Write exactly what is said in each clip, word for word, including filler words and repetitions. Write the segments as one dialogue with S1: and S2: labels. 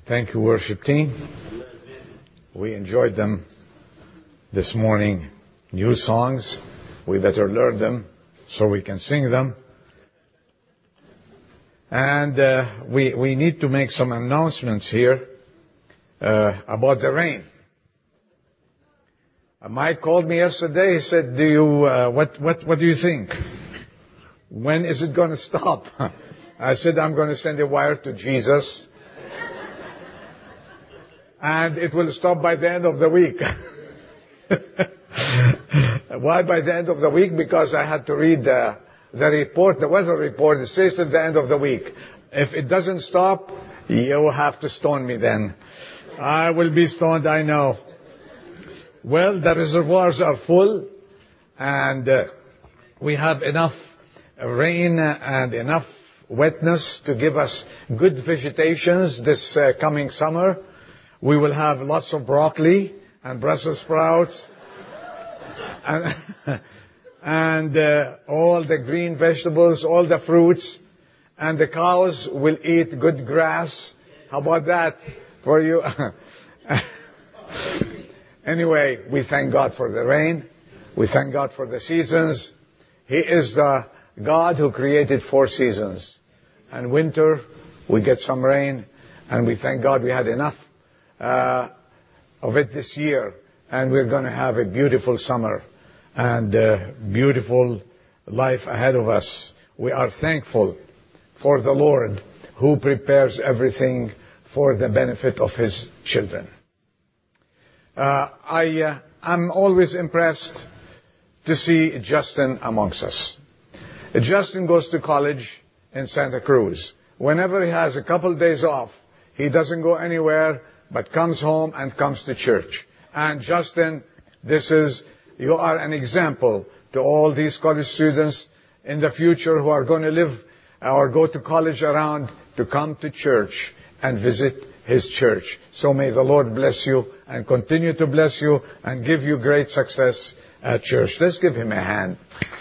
S1: Thank you, worship team. We enjoyed them this morning. New songs. We better learn them so we can sing them. And uh, we we need to make some announcements here uh, about the rain. Uh, Mike called me yesterday. He said, "Do you uh, what what what do you think? When is it going to stop?" I said, "I'm going to send a wire to Jesus, and it will stop by the end of the week." Why by the end of the week? Because I had to read the, the report, the weather report. It says at the end of the week. If it doesn't stop, you will have to stone me then. I will be stoned, I know. Well, the reservoirs are full, and uh, we have enough rain and enough wetness to give us good vegetations this uh, coming summer. We will have lots of broccoli and Brussels sprouts and, and uh, all the green vegetables, all the fruits, and the cows will eat good grass. How about that for you? Anyway, we thank God for the rain. We thank God for the seasons. He is the God who created four seasons. And winter, we get some rain, and we thank God we had enough uh, of it this year. And we're going to have a beautiful summer and a beautiful life ahead of us. We are thankful for the Lord who prepares everything for the benefit of His children. Uh, I, uh, I'm always impressed to see Justin amongst us. Justin goes to college in Santa Cruz. Whenever he has a couple days off, he doesn't go anywhere but comes home and comes to church. And Justin, this is, you are an example to all these college students in the future who are going to live or go to college around to come to church and visit His church. So may the Lord bless you and continue to bless you and give you great success at church. Let's give him a hand.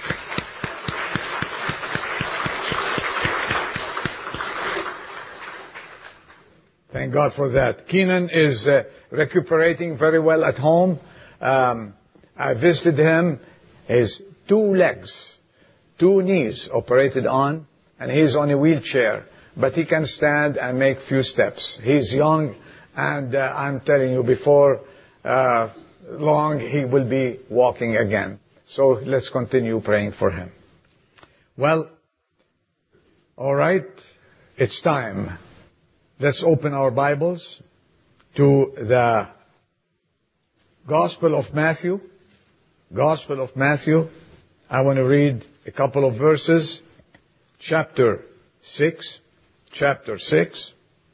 S1: Thank God for that. Keenan is uh, recuperating very well at home. Um, I visited him. His two legs, two knees operated on, and he's on a wheelchair. But he can stand and make few steps. He's young, and uh, I'm telling you, before uh, long, he will be walking again. So let's continue praying for him. Well, all right, it's time. Let's open our Bibles to the Gospel of Matthew. Gospel of Matthew. I want to read a couple of verses. Chapter six. Chapter six.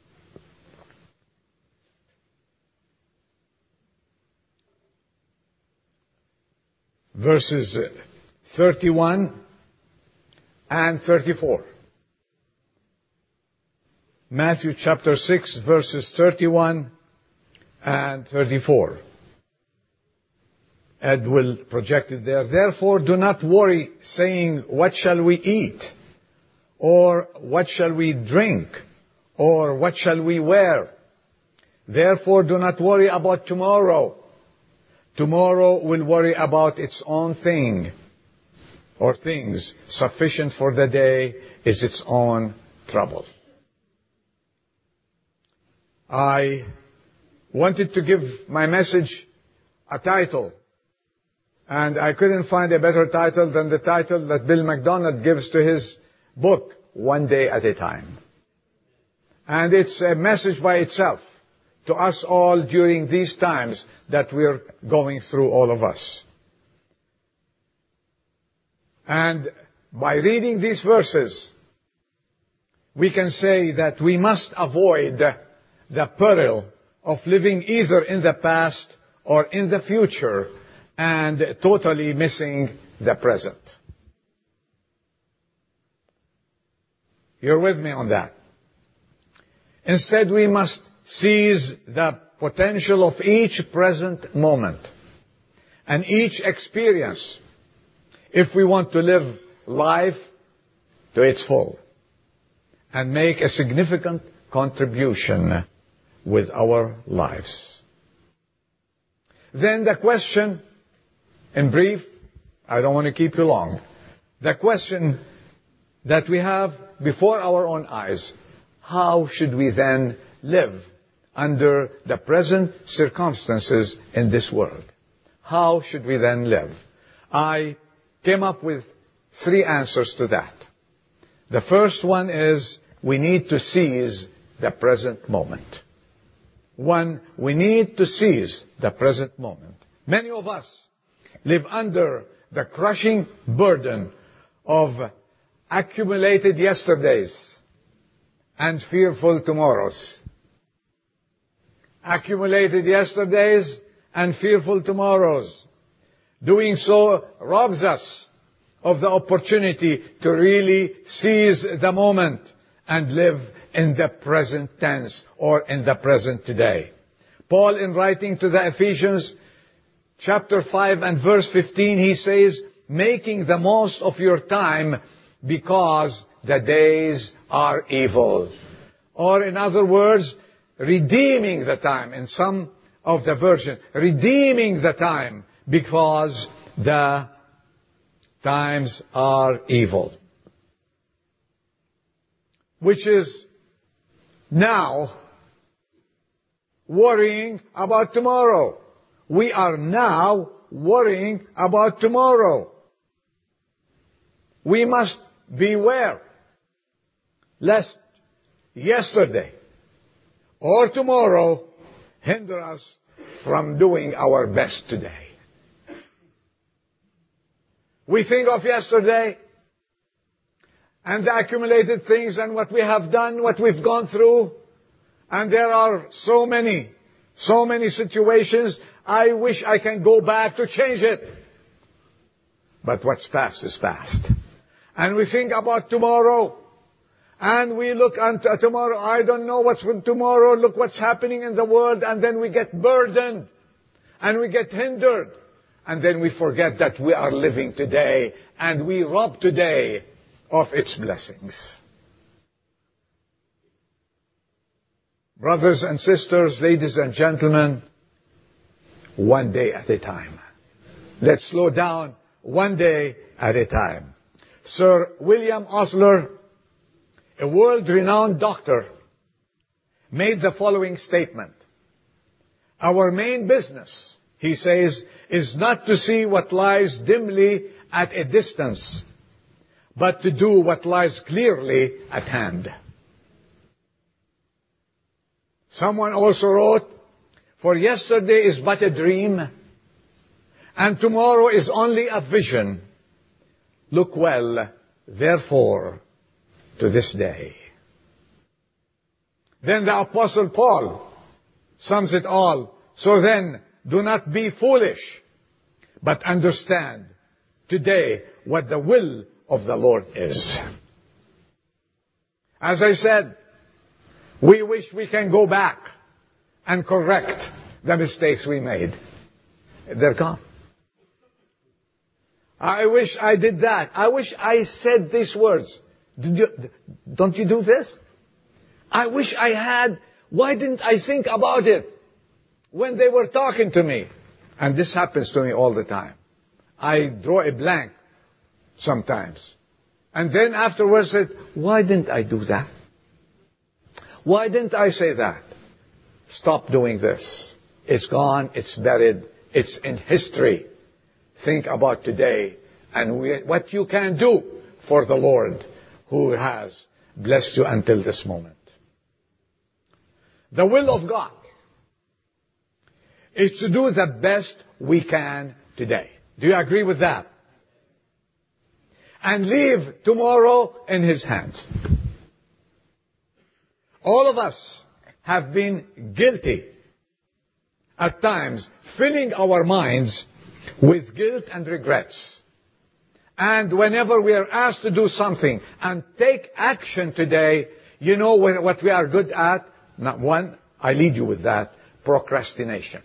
S1: Verses thirty-one and thirty-four. Matthew chapter six, verses thirty-one and thirty-four. Ed will project it there. Therefore, do not worry, saying, what shall we eat? Or what shall we drink? Or what shall we wear? Therefore, do not worry about tomorrow. Tomorrow will worry about its own thing or things. Sufficient for the day is its own trouble. I wanted to give my message a title, and I couldn't find a better title than the title that Bill McDonald gives to his book, One Day at a Time. And it's a message by itself to us all during these times that we're going through, all of us. And by reading these verses, we can say that we must avoid the peril of living either in the past or in the future and totally missing the present. You're with me on that. Instead, we must seize the potential of each present moment and each experience if we want to live life to its full and make a significant contribution with our lives. Then the question, in brief, I don't want to keep you long. The question that we have before our own eyes, how should we then live under the present circumstances in this world? How should we then live? I came up with three answers to that. The first one is we need to seize the present moment. One, we need to seize the present moment. Many of us live under the crushing burden of accumulated yesterdays and fearful tomorrows. Accumulated yesterdays and fearful tomorrows. Doing so robs us of the opportunity to really seize the moment and live in the present tense or in the present today. Paul, in writing to the Ephesians, chapter five and verse fifteen, he says, making the most of your time because the days are evil. Or in other words, redeeming the time. In some of the version, redeeming the time because the times are evil. Which is now worrying about tomorrow. We are now worrying about tomorrow. We must beware lest yesterday or tomorrow hinder us from doing our best today. We think of yesterday and the accumulated things and what we have done, what we've gone through. And there are so many, so many situations. I wish I can go back to change it. But what's past is past. And we think about tomorrow. And we look unto tomorrow. I don't know what's for tomorrow. Look what's happening in the world. And then we get burdened. And we get hindered. And then we forget that we are living today. And we rob today of its blessings. Brothers and sisters, ladies and gentlemen, one day at a time. Let's slow down one day at a time. Sir William Osler, a world-renowned doctor, made the following statement. Our main business, he says, is not to see what lies dimly at a distance, but to do what lies clearly at hand. Someone also wrote, for yesterday is but a dream, and tomorrow is only a vision. Look well, therefore, to this day. Then the Apostle Paul sums it all. So then, do not be foolish, but understand today what the will of the Lord is. As I said, we wish we can go back and correct the mistakes we made. They're gone. I wish I did that. I wish I said these words. Did you, don't you do this? I wish I had. Why didn't I think about it when they were talking to me? And this happens to me all the time. I draw a blank sometimes. And then afterwards said, why didn't I do that? Why didn't I say that? Stop doing this. It's gone. It's buried. It's in history. Think about today and we, what you can do for the Lord who has blessed you until this moment. The will of God is to do the best we can today. Do you agree with that? And leave tomorrow in His hands. All of us have been guilty at times, filling our minds with guilt and regrets. And whenever we are asked to do something and take action today, you know what we are good at? Not one, I lead you with that, procrastination.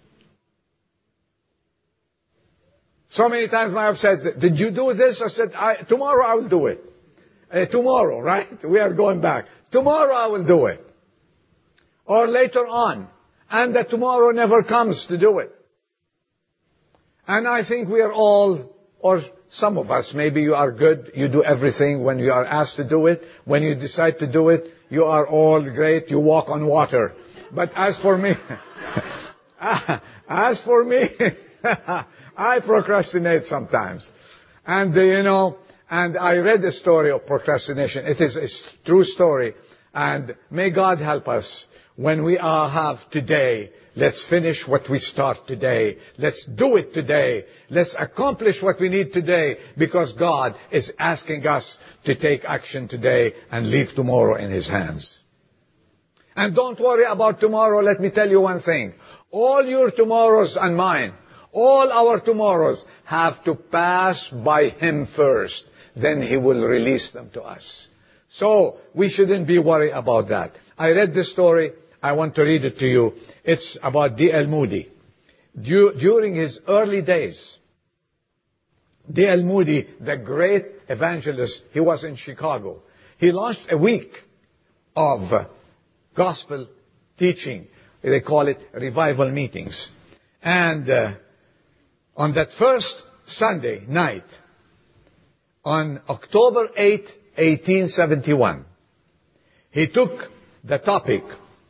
S1: So many times I have said, did you do this? I said, I, tomorrow I will do it. Uh, tomorrow, right? We are going back. Tomorrow I will do it. or later on, and that tomorrow never comes to do it. And I think we are all, or some of us, maybe you are good, you do everything when you are asked to do it. When you decide to do it, you are all great, you walk on water. But as for me, as for me, I procrastinate sometimes. And, uh, you know, and I read the story of procrastination. It is a true story. And may God help us when we are, have today. Let's finish what we start today. Let's do it today. Let's accomplish what we need today, because God is asking us to take action today and leave tomorrow in His hands. And don't worry about tomorrow. Let me tell you one thing. All your tomorrows and mine, all our tomorrows have to pass by Him first. Then He will release them to us. So we shouldn't be worried about that. I read this story. I want to read it to you. It's about D L Moody. During his early days, D L Moody, the great evangelist, he was in Chicago. He launched a week of gospel teaching. They call it revival meetings. And uh, on that first Sunday night, on October eighth, eighteen seventy-one, he took the topic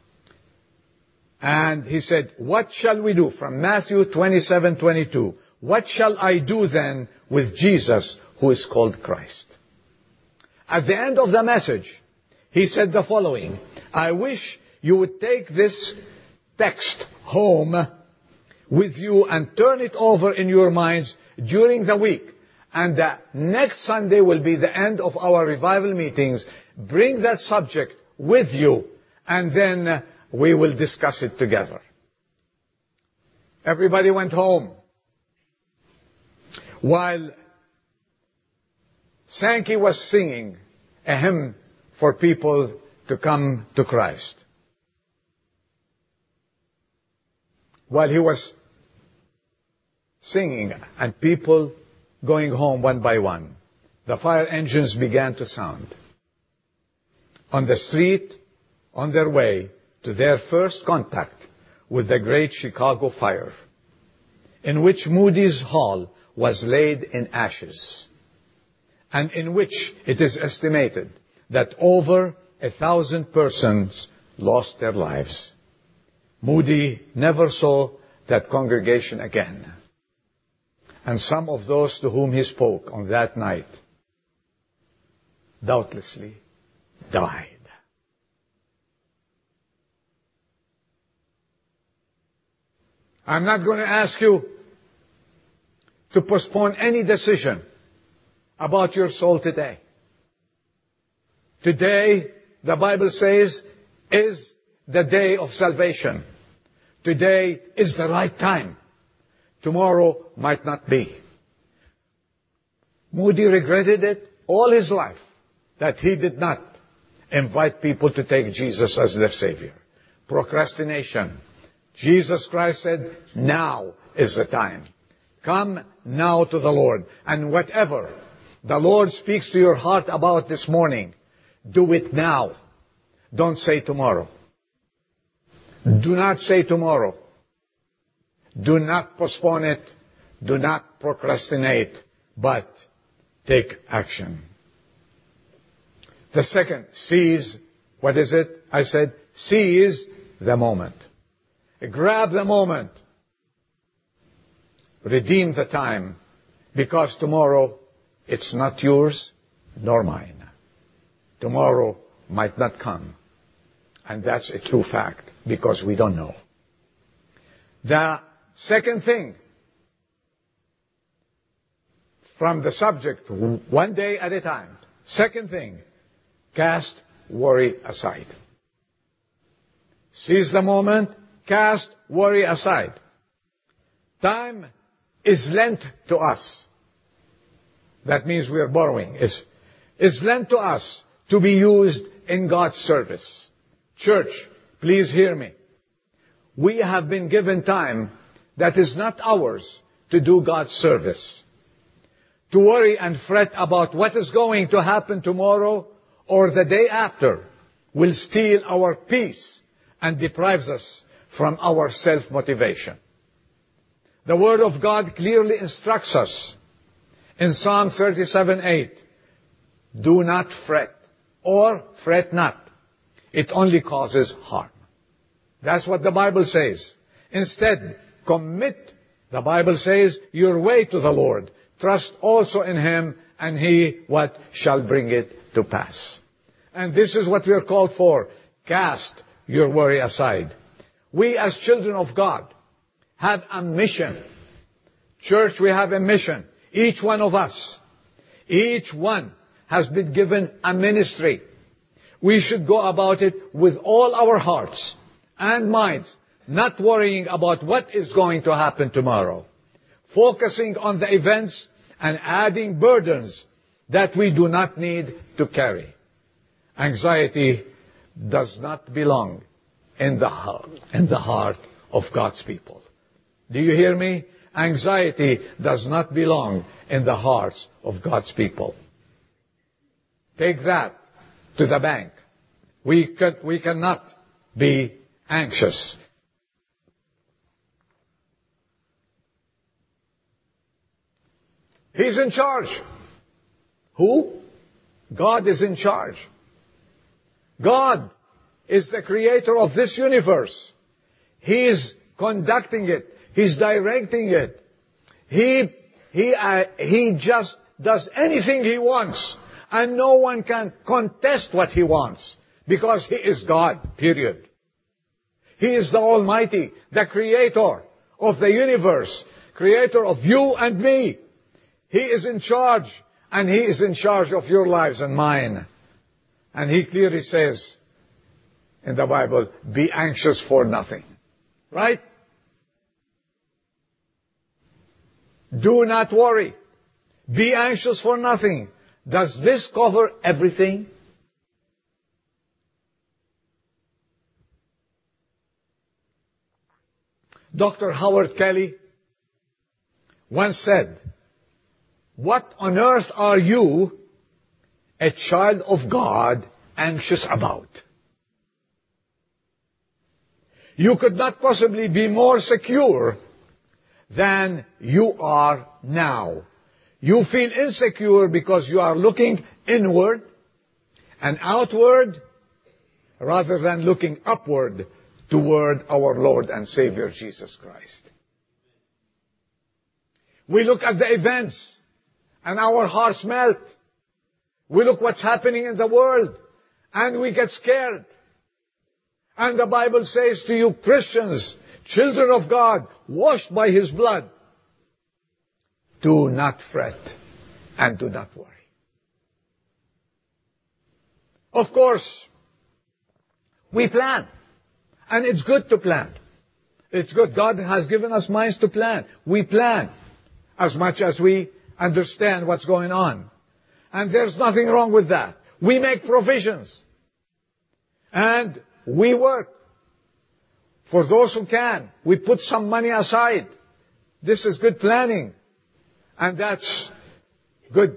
S1: and he said, what shall we do? From Matthew twenty-seven twenty-two. What shall I do then with Jesus, who is called Christ? At the end of the message, he said the following: I wish you would take this text home with you and turn it over in your minds during the week. And the next Sunday will be the end of our revival meetings. Bring that subject with you, and then uh, we will discuss it together. Everybody went home. While Sankey was singing a hymn for people to come to Christ. While he was singing and people going home one by one, the fire engines began to sound. On the street, on their way to their first contact with the great Chicago fire, in which Moody's Hall was laid in ashes, and in which it is estimated that over a thousand persons lost their lives. Moody never saw that congregation again. And some of those to whom he spoke on that night doubtlessly died. I'm not going to ask you to postpone any decision about your soul today. Today, the Bible says, is the day of salvation. Today is the right time. Tomorrow might not be. Moody regretted it all his life that he did not invite people to take Jesus as their Savior. Procrastination. Jesus Christ said, now is the time. Come now to the Lord. And whatever the Lord speaks to your heart about this morning, do it now. Don't say tomorrow. Do not say tomorrow. Do not postpone it. Do not procrastinate. But take action. The second, seize. What is it? I said, seize the moment. Grab the moment. Redeem the time. Because tomorrow, it's not yours nor mine. Tomorrow might not come. And that's a true fact, because we don't know. The second thing, from the subject, one day at a time. Second thing, cast worry aside. Seize the moment, cast worry aside. Time is lent to us. That means we are borrowing. Is is lent to us to be used in God's service. Church, please hear me. We have been given time that is not ours to do God's service. To worry and fret about what is going to happen tomorrow or the day after will steal our peace and deprives us from our self-motivation. The Word of God clearly instructs us in Psalm thirty-seven eight, do not fret, or fret not. It only causes harm. That's what the Bible says. Instead, commit, the Bible says, your way to the Lord. Trust also in Him, and He, what, shall bring it to pass. And this is what we are called for. Cast your worry aside. We as children of God have a mission. Church, we have a mission. Each one of us. Each one has been given a ministry. We should go about it with all our hearts and minds, not worrying about what is going to happen tomorrow. Focusing on the events and adding burdens that we do not need to carry. Anxiety does not belong in the heart, in the heart of God's people. Do you hear me? Anxiety does not belong in the hearts of God's people. Take that to the bank. We can, we cannot be anxious. He's in charge. Who? God is in charge. God is the creator of this universe. He is conducting it. He's directing it. He, he, uh, he just does anything He wants. And no one can contest what He wants. Because He is God, period. He is the Almighty, the creator of the universe. Creator of you and me. He is in charge. And He is in charge of your lives and mine. And He clearly says in the Bible, be anxious for nothing. Right? Do not worry. Be anxious for nothing. Does this cover everything? Doctor Howard Kelly once said, what on earth are you, a child of God, anxious about? You could not possibly be more secure than you are now. You feel insecure because you are looking inward and outward rather than looking upward toward our Lord and Savior Jesus Christ. We look at the events and our hearts melt. We look what's happening in the world and we get scared. And the Bible says to you, Christians, children of God, washed by His blood, do not fret and do not worry. Of course, we plan. And it's good to plan. It's good. God has given us minds to plan. We plan as much as we understand what's going on. And there's nothing wrong with that. We make provisions. And we work. For those who can, we put some money aside. This is good planning. And that's good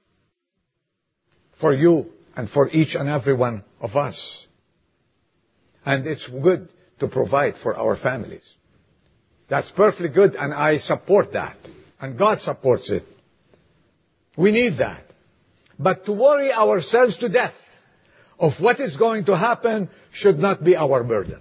S1: for you and for each and every one of us. And it's good to provide for our families. That's perfectly good, and I support that. And God supports it. We need that. But to worry ourselves to death of what is going to happen should not be our burden.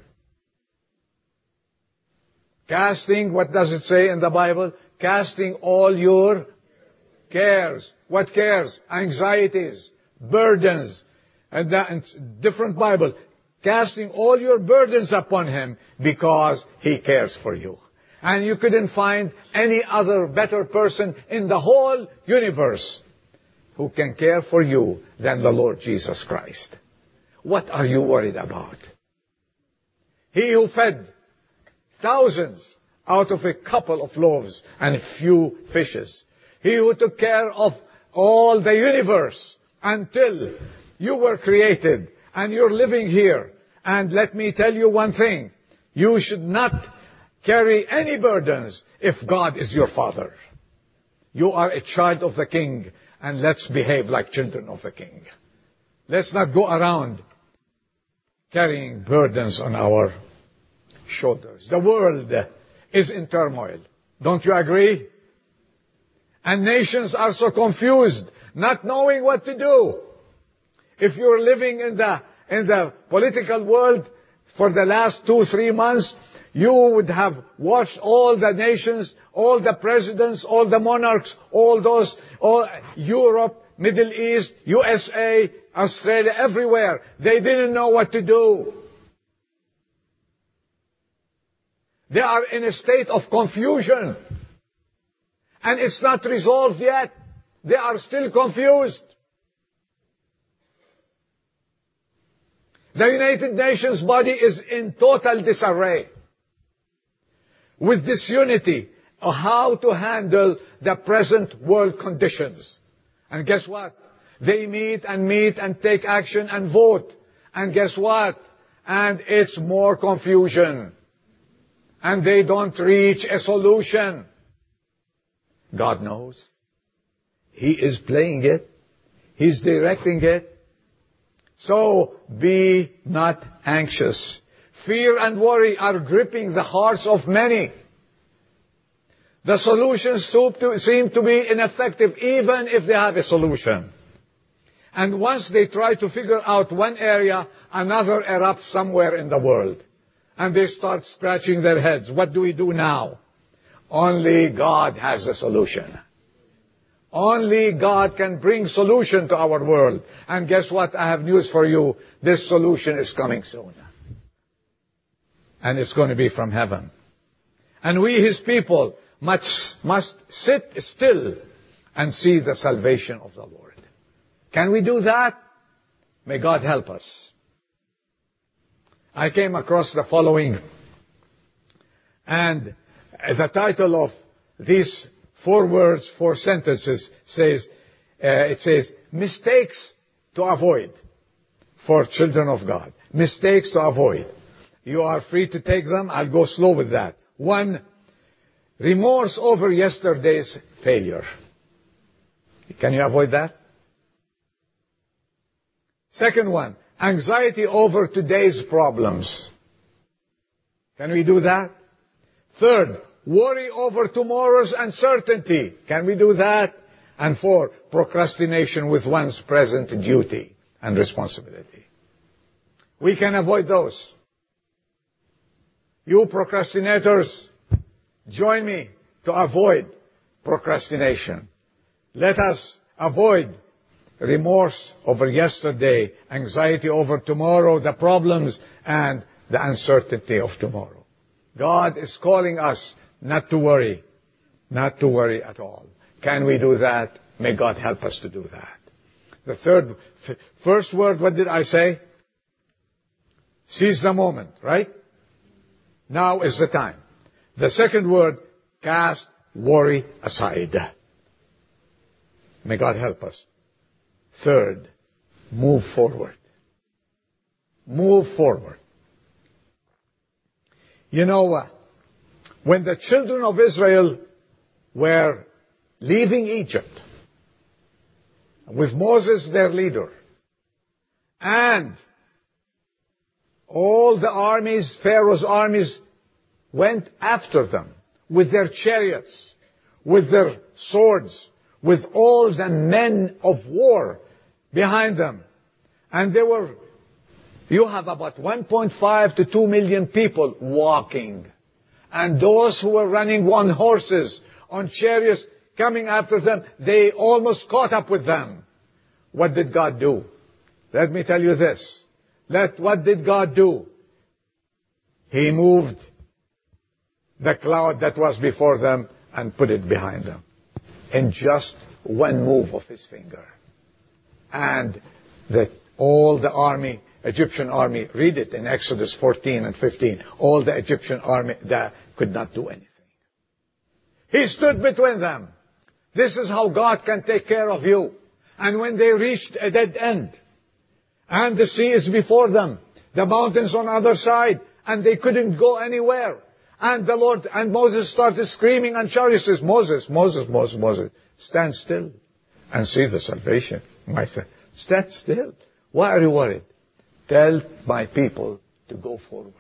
S1: Casting, what does it say in the Bible? Casting all your cares. What cares? Anxieties, burdens, and that, and different Bible. Casting all your burdens upon Him because He cares for you. And you couldn't find any other better person in the whole universe who can care for you than the Lord Jesus Christ. What are you worried about? He who fed thousands out of a couple of loaves and a few fishes. He who took care of all the universe until you were created and you're living here. And let me tell you one thing. You should not carry any burdens if God is your Father. You are a child of the King, and let's behave like children of the King. Let's not go around carrying burdens on our shoulders. The world is in turmoil. Don't you agree? And nations are so confused, not knowing what to do. If you're living in the, in the political world for the last two, three months, you would have watched all the nations, all the presidents, all the monarchs, all those, all Europe, Middle East, U S A, Australia, everywhere. They didn't know what to do. They are in a state of confusion. And it's not resolved yet. They are still confused. The United Nations body is in total disarray, with disunity of how to handle the present world conditions. And guess what? They meet and meet and take action and vote. And guess what? And it's more confusion. And they don't reach a solution. God knows. He is playing it. He's directing it. So be not anxious. Fear and worry are gripping the hearts of many. The solutions seem to be ineffective even if they have a solution. And once they try to figure out one area, another erupts somewhere in the world. And they start scratching their heads. What do we do now? Only God has a solution. Only God can bring solution to our world. And guess what? I have news for you. This solution is coming soon. And it's going to be from heaven. And we, His people, must, must sit still and see the salvation of the Lord. Can we do that? May God help us. I came across the following, and the title of these four words, four sentences says, uh, it says, mistakes to avoid for children of God. Mistakes to avoid. You are free to take them. I'll go slow with that. One, remorse over yesterday's failure. Can you avoid that? Second one, anxiety over today's problems. Can we do that? Third, worry over tomorrow's uncertainty. Can we do that? And four, procrastination with one's present duty and responsibility. We can avoid those. You procrastinators, join me to avoid procrastination. Let us avoid remorse over yesterday, anxiety over tomorrow, the problems, and the uncertainty of tomorrow. God is calling us not to worry, not to worry at all. Can we do that? May God help us to do that. The third, f- first word, what did I say? Seize the moment, right? Now is the time. The second word, cast worry aside. May God help us. Third, move forward. Move forward. You know, uh, when the children of Israel were leaving Egypt, with Moses their leader, and all the armies, Pharaoh's armies, went after them with their chariots, with their swords, with all the men of war behind them. And they were, you have about one point five to two million people walking. And those who were running on horses, on chariots, coming after them, they almost caught up with them. What did God do? Let me tell you this. Let, what did God do? He moved the cloud that was before them and put it behind them. In just one move of His finger. And the, all the army, Egyptian army, read it in Exodus fourteen and fifteen. All the Egyptian army that could not do anything. He stood between them. This is how God can take care of you. And when they reached a dead end, and the sea is before them, the mountains on the other side, and they couldn't go anywhere. And the Lord, and Moses started screaming and shouting, says, Moses, Moses, Moses, Moses, stand still and see the salvation. I said, stand still. Why are you worried? Tell my people to go forward.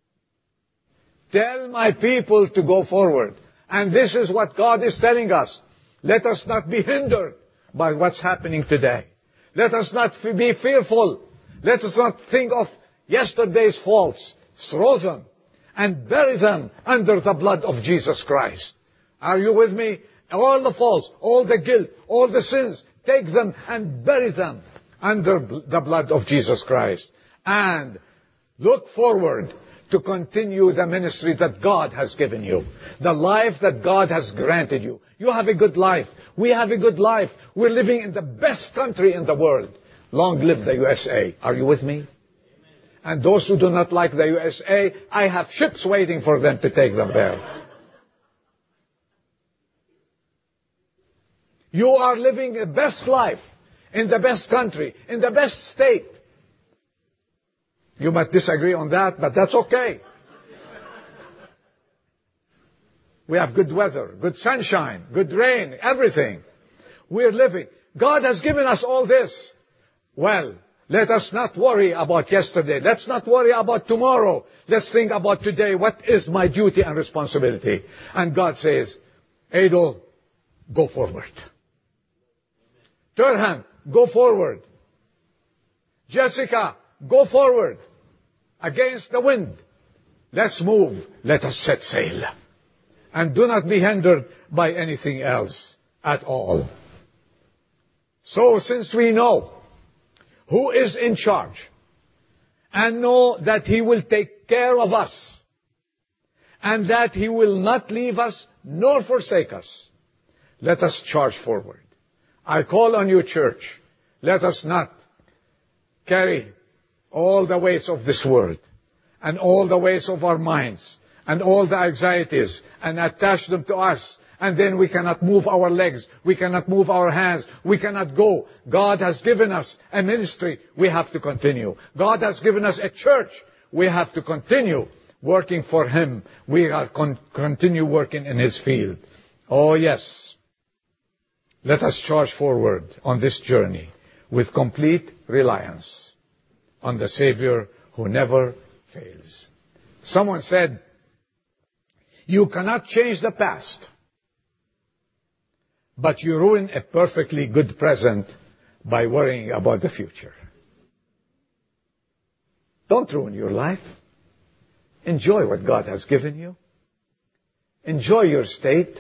S1: Tell my people to go forward. And this is what God is telling us. Let us not be hindered by what's happening today. Let us not be fearful. Let us not think of yesterday's faults. Throw them and bury them under the blood of Jesus Christ. Are you with me? All the faults, all the guilt, all the sins, take them and bury them under the blood of Jesus Christ. And look forward to continue the ministry that God has given you. The life that God has granted you. You have a good life. We have a good life. We're living in the best country in the world. Long live the U S A. Are you with me? And those who do not like the U S A, I have ships waiting for them to take them there. You are living the best life, in the best country, in the best state. You might disagree on that, but that's okay. We have good weather, good sunshine, good rain, everything. We're living. God has given us all this. Well, let us not worry about yesterday. Let's not worry about tomorrow. Let's think about today. What is my duty and responsibility? And God says, Adel, go forward. Turhan, go forward. Jessica, go forward. Against the wind. Let's move. Let us set sail. And do not be hindered by anything else at all. So since we know who is in charge and know that He will take care of us and that He will not leave us nor forsake us, let us charge forward. I call on you, church, let us not carry all the weights of this world and all the weights of our minds and all the anxieties and attach them to us. And then we cannot move our legs. We cannot move our hands. We cannot go. God has given us a ministry. We have to continue. God has given us a church. We have to continue working for Him. We are con- continue working in His field. Oh yes. Let us charge forward on this journey with complete reliance on the Savior who never fails. Someone said, you cannot change the past, but you ruin a perfectly good present by worrying about the future. Don't ruin your life. Enjoy what God has given you. Enjoy your state.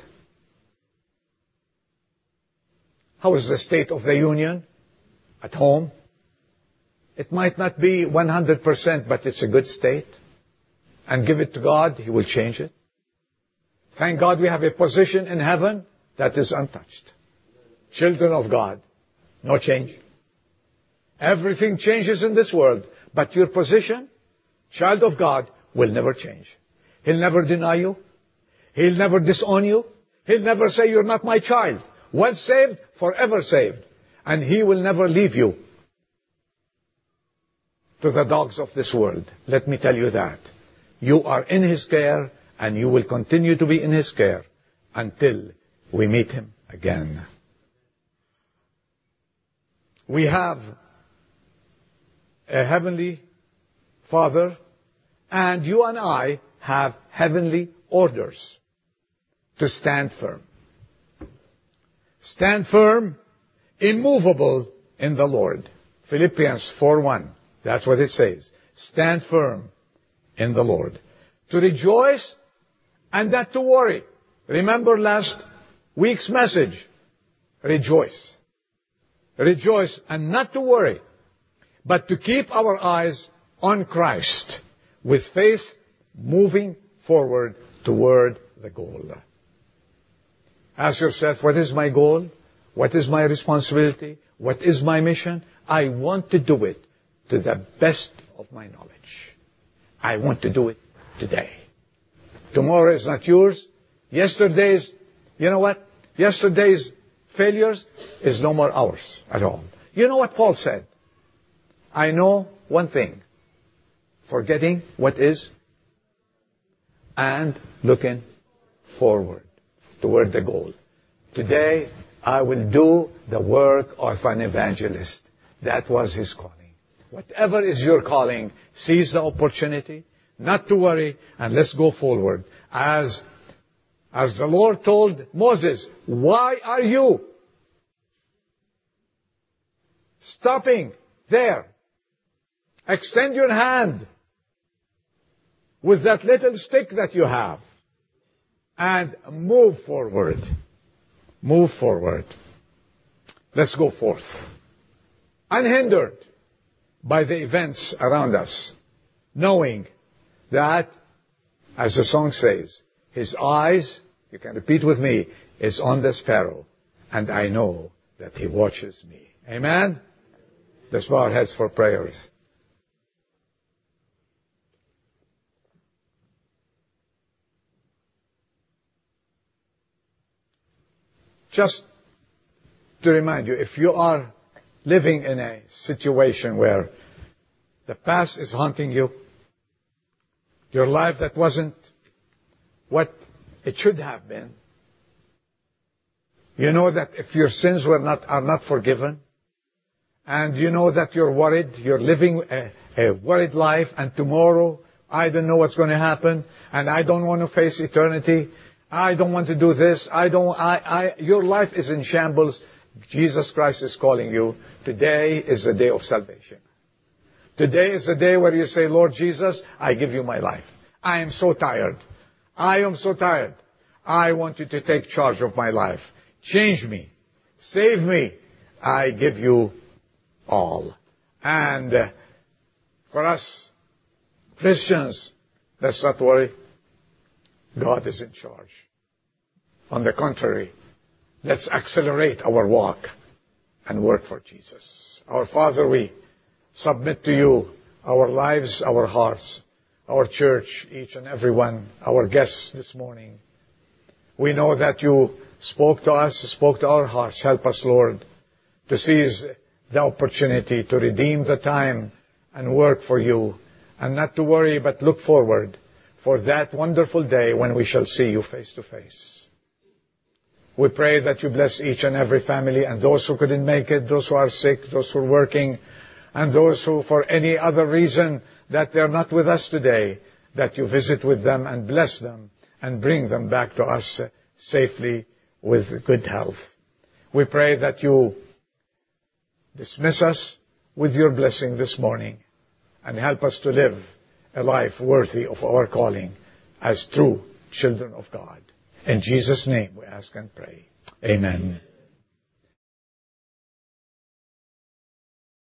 S1: How is the state of the union? At home? It might not be one hundred percent, but it's a good state. And give it to God, He will change it. Thank God we have a position in heaven that is untouched. Children of God, no change. Everything changes in this world, but your position, child of God, will never change. He'll never deny you. He'll never disown you. He'll never say you're not my child. Once saved, forever saved. And He will never leave you to the dogs of this world. Let me tell you that. You are in His care, and you will continue to be in His care until we meet Him again. We have a heavenly Father, and you and I have heavenly orders to stand firm. Stand firm, immovable in the Lord. Philippians four one. That's what it says. Stand firm in the Lord. To rejoice and not to worry. Remember last week's message. Rejoice. Rejoice and not to worry, but to keep our eyes on Christ with faith moving forward toward the goal. Ask yourself, what is my goal? What is my responsibility? What is my mission? I want to do it to the best of my knowledge. I want to do it today. Tomorrow is not yours. Yesterday's, you know what? Yesterday's failures is no more ours at all. You know what Paul said? I know one thing. Forgetting what is and looking forward toward the goal. Today, I will do the work of an evangelist. That was his calling. Whatever is your calling, seize the opportunity, not to worry, and let's go forward. As, as the Lord told Moses, why are you stopping there? Extend your hand with that little stick that you have and move forward. Move forward. Let's go forth. Unhindered by the events around us, knowing that, as the song says, His eyes, you can repeat with me, is on the sparrow, and I know that He watches me. Amen? Let's bow our heads for prayers. Just to remind you, if you are living in a situation where the past is haunting you, your life that wasn't what it should have been, you know that if your sins were not, are not forgiven, and you know that you're worried, you're living a, a worried life, and tomorrow, I don't know what's going to happen, and I don't want to face eternity, I don't want to do this, I don't, I, I, your life is in shambles. Jesus Christ is calling you. Today is the day of salvation. Today is the day where you say, Lord Jesus, I give you my life. I am so tired. I am so tired. I want you to take charge of my life. Change me. Save me. I give you all. And uh, for us Christians, let's not worry. God is in charge. On the contrary, let's accelerate our walk and work for Jesus. Our Father, we submit to you our lives, our hearts, our church, each and every one, our guests this morning. We know that you spoke to us, spoke to our hearts. Help us, Lord, to seize the opportunity to redeem the time and work for you, and not to worry, but look forward for that wonderful day when we shall see you face to face. We pray that you bless each and every family, and those who couldn't make it, those who are sick, those who are working, and those who for any other reason that they're not with us today, that you visit with them and bless them and bring them back to us safely with good health. We pray that you dismiss us with your blessing this morning and help us to live a life worthy of our calling as true children of God. In Jesus' name we ask and pray. Amen.